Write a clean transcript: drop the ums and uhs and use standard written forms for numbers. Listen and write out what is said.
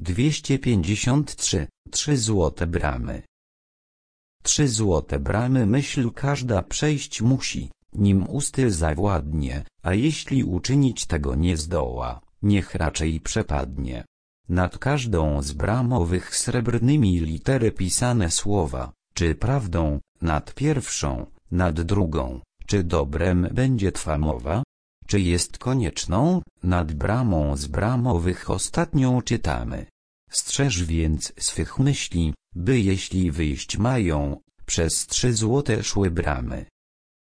253. 3 złote bramy. 3 złote bramy myśl każda przejść musi, nim usty zawładnie, a jeśli uczynić tego nie zdoła, niech raczej przepadnie. Nad każdą z bram owych srebrnymi litery pisane słowa, czy prawdą, nad pierwszą, nad drugą, czy dobrem będzie twa mowa? Czy jest konieczną, nad bramą z bram owych ostatnią czytamy. Strzeż więc swych myśli, by jeśli wyjść mają, przez 3 złote szły bramy.